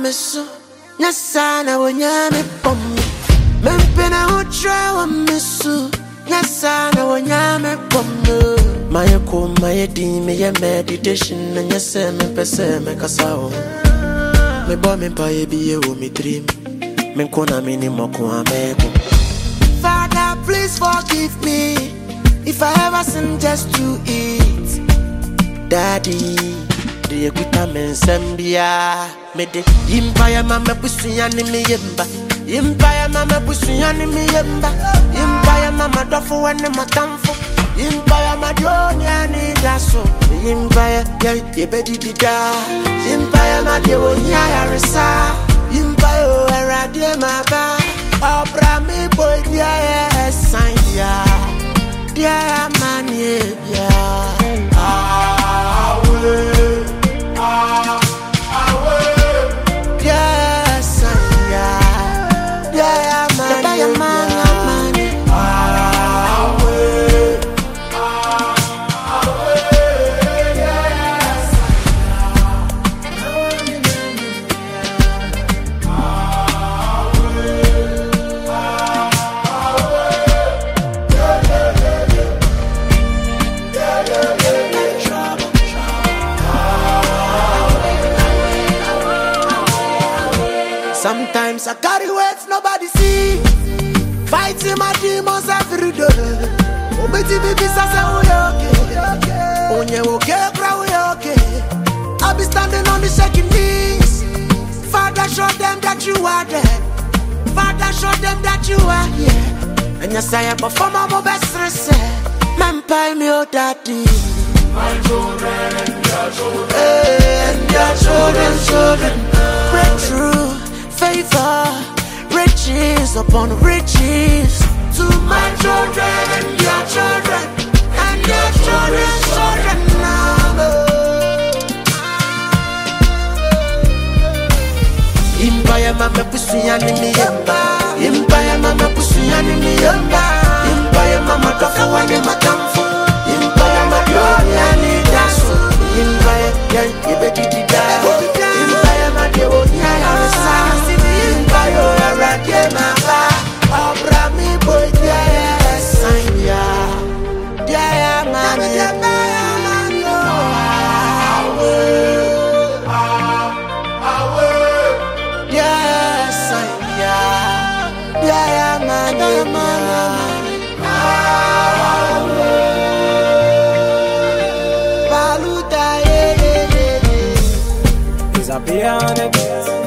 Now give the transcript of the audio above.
meso nyasana wonyame pombe mempena utra wa meso nyasana wonyame pombe my ko my di me ye meditation and yese me pese me kasao me bo me pa ye bi e wo me dream me kona mini moko ameko. Father, please forgive me if I ever sin just to eat. Daddy, the equita men sembia. Me de impaya mama pusuyani mi yemba. Impaya mama pusuyani mi yemba. Impaya mama dofu wane matamfo. Impaya madonya ni daso. Impaya ye bedi dida. Impaya madewo nya resa. Impaya eradie maba. Obra mi boy dia sign ya. Dia manie ya. Sometimes I carry weights nobody see. Fighting my demons every day. Obeti bibi sasa okay. Onye okay, bra okay. I be standing on the shaking knees. Father, show them that you are there. Father, show them that you are here. And yes, I perform my best reset. Man, pay me oh daddy. My children and their children. And their children. Breakthrough. Favor, riches upon riches to my children and your children and your children's children now. Impaya mama pusuyani mi yemba. Impaya mama pusuyani mi yemba. Impaya mama tofu wane matamfo. Impaya madonya ni daso. Impaya yebeti dida. Impaya madewo nya resa. Zapiane